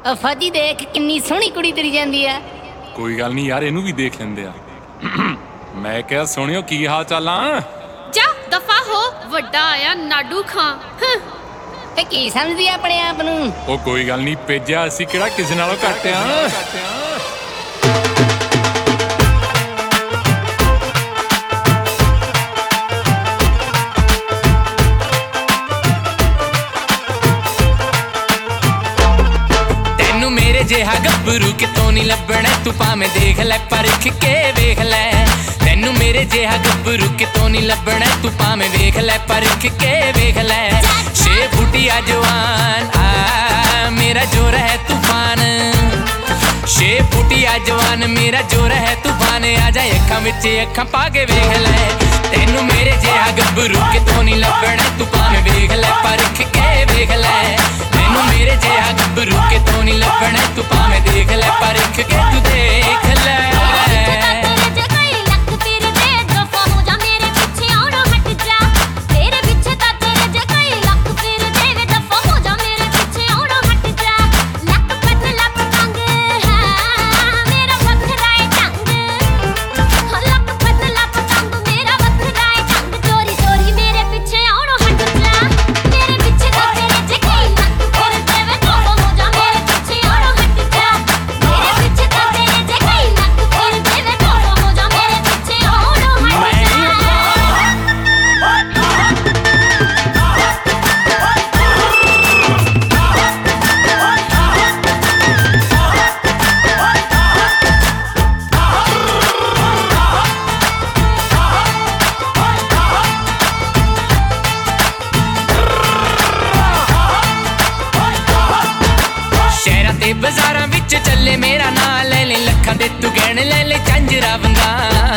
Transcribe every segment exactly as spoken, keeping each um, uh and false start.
ਫੌਜੀ ਦੇਖ ਕਿੰਨੀ ਸੋਹਣੀ ਕੁੜੀ ਤੁਰੀ ਜਾਂਦੀ ਆ। ਕੋਈ ਗੱਲ ਨਹੀਂ ਯਾਰ, ਇਹਨੂੰ ਵੀ ਦੇਖ ਲੈਂਦੇ ਆ। ਮੈਂ ਕਿਹਾ ਸੁਣਿਓ ਕੀ ਹਾਲ ਚਾਲਾਂ। ਜਾ ਦਫਾ ਹੋ, ਵੱਡਾ ਆਇਆ ਨਾਡੂ ਖਾਂ। ਤੇ ਕੀ ਸਮਝਦੀ ਆਪਣੇ ਆਪ ਨੂੰ? ਉਹ ਕੋਈ ਗੱਲ ਨਹੀਂ ਭੇਜਿਆ, ਅਸੀਂ ਕਿਹੜਾ ਕਿਸੇ ਨਾਲੋਂ ਘੱਟ ਆ। ਤੈਨੂੰ ਮੇਰੇ ਜਿਹਾ ਗੱਭਰੂ ਕਿਤੋਂ ਨਹੀਂ ਲੱਭਣਾ, ਤੂੰ ਭਾਵੇਂ ਦੇਖ ਲੈ ਪਰਖ ਕੇ ਵੇਖ ਲੈ। ਤੈਨੂੰ ਮੇਰੇ ਜਿਹਾ ਗੱਭਰੂ ਕਿਤੋਂ ਨਹੀਂ ਲੱਭਣਾ, ਤੂੰ ਭਾਵੇਂ ਵੇਖ ਲੈ ਪਰਖ ਕੇ ਵੇਖ ਲੈ। ਛੇ ਫੁੱਟਿਆ ਜਵਾਨ ਆ ਮੇਰਾ ਜੋਰ ਹੈ ਤੂਫਾਨ, ਛੇ ਫੁੱਟਿਆ ਜਵਾਨ ਮੇਰਾ ਜੋਰ ਹੈ ਤੂਫਾਨ। ਆ ਜਾ ਅੱਖਾਂ ਵਿੱਚ ਅੱਖਾਂ ਪਾ ਕੇ ਵੇਖ ਲੈ। ਤੈਨੂੰ ਮੇਰੇ ਜਿਹਾ ਗੱਭਰੂ ਕਿਤੋਂ ਨਹੀਂ ਲੱਭਣਾ, ਤੂੰ ਭਾਵੇਂ ਵੇਖ ਲੈ ਪਰਖ ਕੇ ਵੇਖ ਲੈ। ਤੈਨੂੰ ਮੇਰੇ ਜਿਹਾ ਗੱਭਰੂ ਕਿਤੋਂ ਨਹੀਂ ਲੱਭਣਾ, ਤੂੰ ਭਾਵੇਂ ਦੇਖ ਲੈ ਪਰਖ ਕੇ ਤੂੰ ਦੇਖ ਲੈ। ਬਾਜ਼ਾਰਾਂ ਵਿੱਚ ਚੱਲੇ ਮੇਰਾ ਨਾਂ ਲੈ ਲੈ, ਲੱਖਾਂ ਦੇ ਤੂੰ ਗਹਿਣੇ ਲੈ ਲੈ ਝਾਂਜਰਾਂ ਵੰਗਾ।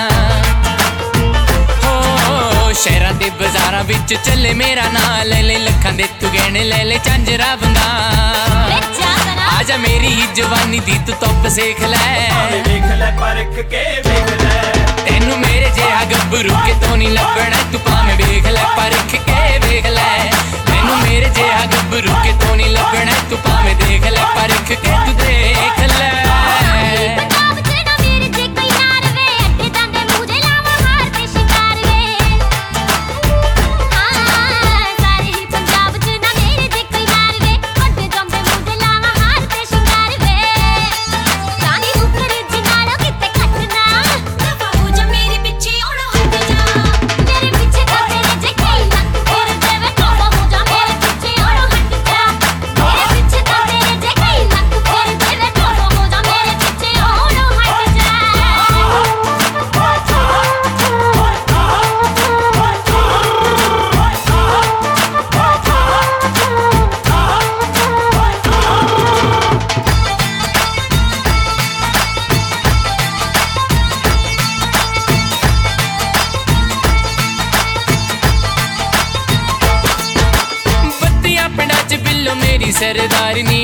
ਹੋ ਸ਼ਹਿਰਾਂ ਦੇ ਬਾਜ਼ਾਰਾਂ ਵਿੱਚ ਚੱਲੇ ਮੇਰਾ ਨਾਂ ਲੈ ਲੈ, ਲੱਖਾਂ ਦੇ ਤੂੰ ਗਹਿਣੇ ਲੈ ਲੈ ਝਾਂਜਰਾਂ ਵੰਗਾ। ਆਜਾ ਮੇਰੀ ਹੀ ਜਵਾਨੀ ਦੀ ਤੂੰ ਧੁੱਪ ਸੇਖ ਲੈ, ਵੇਖ ਲੈ ਪਰਖ ਕੇ ਵੇਖ ਲੈ। ਤੈਨੂੰ ਮੇਰੇ ਜਿਹਾ ਗੱਭਰੂ ਕਿਤੋਂ ਨਹੀਂ ਲੱਭਣਾ, ਤੂੰ ਭਾਵੇਂ ਵੇਖ ਲੈ ਪਰਖ ਕੇ ਵੇਖ ਲੈ। ਤੈਨੂੰ ਮੇਰੇ ਜਿਹਾ ਗੱਭਰੂ ਕਿਤੋਂ ਨਹੀਂ ਲੱਭਣਾ, ਤੂੰ ਭਾਵੇਂ ਦੇਖ ਲੈ ਪਰਖ ਕੇ ਤੂੰ ਦੇਖ ਲੈ। ਮੇਰੀ ਸਰਦਾਰਨੀ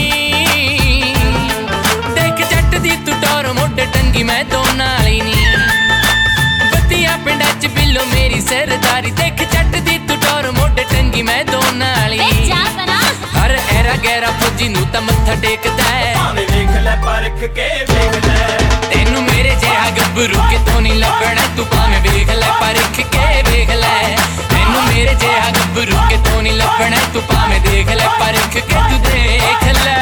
ਦੇਖ ਜੱਟ ਦੀ ਤੂੰ ਟੌਰ ਮੁੱਢ ਟੰਗੀ ਮੈਂ ਦੋ ਨਾਲੀ ਨੀ। ਬੱਤੀਆਂ ਪਿੰਡਾਂ ਚ ਬਿੱਲੋ ਮੇਰੀ ਸਰਦਾਰੀ, ਦੇਖ ਜੱਟ ਦੀ ਤੂੰ ਟੌਰ ਮੁੱਢ ਟੰਗੀ ਮੈਂ ਦੋ ਨਾਲੀ। ਹਰ ਐਰਾ ਗੈਰਾ ਫੌਜੀ ਨੂੰ ਤਾਂ ਮੱਥਾ ਟੇਕਦਾ, ਭਾਵੇਂ ਵੇਖ ਲੈ ਪਰਖ ਕੇ ਵੇਖ ਲੈ। ਤੈਨੂੰ ਮੇਰੇ ਜਿਹਾ ਗੱਭਰੂ ਕਿਤੋਂ ਨਹੀਂ ਲੱਭਣਾ, ਤੂੰ ਭਾਵੇਂ ਵੇਖ ਲੈ ਪਰਖ ਕੇ ਵੇਖ ਲੈ। ਤੈਨੂੰ ਮੇਰੇ ਜਿਹਾ ਗੱਭਰੂ ਕਿਤੋਂ ਨਹੀਂ ਲੱਭਣਾ, ਤੂੰ ਭਾਵੇਂ ਦੇਖ ਲੈ ਪਰਖ ਕੇ ਤੂੰ ਦੇਖ ਲੈ।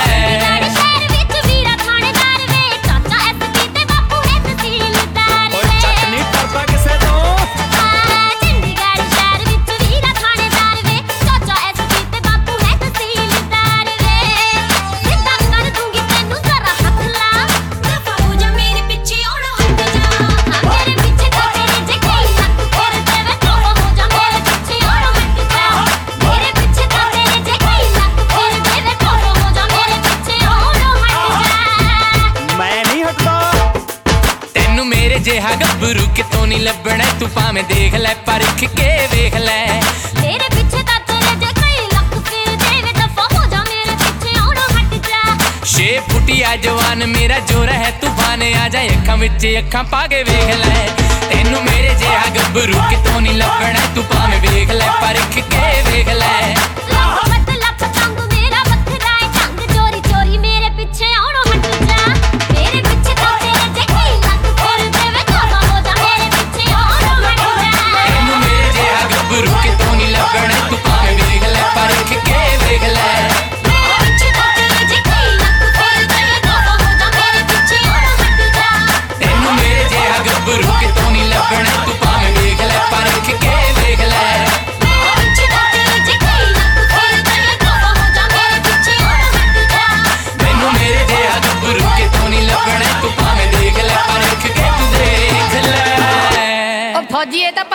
ਜਿਹਾ ਗੱਭਰੂ ਕਿਤੋਂ ਨਹੀਂ ਲੱਭਣਾ, ਤੂੰ ਭਾਵੇਂ ਦੇਖ ਲੈ ਪਰਖ ਕੇ ਵੇਖ ਲੈ। ਤੇਰੇ ਪਿੱਛੇ ਤਾਂ ਤੇਰੇ ਜੇ ਕਈ ਲੱਖ ਫਿਰਦੇ ਵੇ, ਦਫਾ ਹੋ ਜਾ ਮੇਰੇ ਪਿੱਛੇ ਆਉਣੋਂ ਹਟ ਜਾ। ਛੇ ਫੁੱਟਿਆ ਜਵਾਨ ਮੇਰਾ ਜੋਰ ਹੈ ਤੂਫਾਨ। ਆ ਜਾ ਅੱਖਾਂ ਵਿੱਚ ਅੱਖਾਂ ਪਾ ਕੇ ਵੇਖ ਲੈ। ਤੈਨੂੰ ਮੇਰੇ ਜਿਹਾ ਗੱਭਰੂ ਕਿਤੋਂ ਨਹੀਂ ਲੱਭਣਾ, ਤੂੰ ਭਾਵੇਂ ਵੇਖ ਲੈ ਪਰਖ ਕੇ ਵੇਖ ਲੈ। ਲੱਖ ਲੱਖ ਤੰਗ ਮੇਰਾ ਵੱਖਰਾ ਏ ਢੰਗ, ਚੋਰੀ ਚੋਰੀ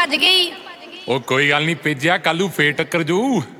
ਭੱਜ ਗਈ। ਉਹ ਕੋਈ ਗੱਲ ਨਹੀਂ ਭੇਜਿਆ, ਕੱਲੂ ਫੇਰ ਟੱਕਰ ਜੂ।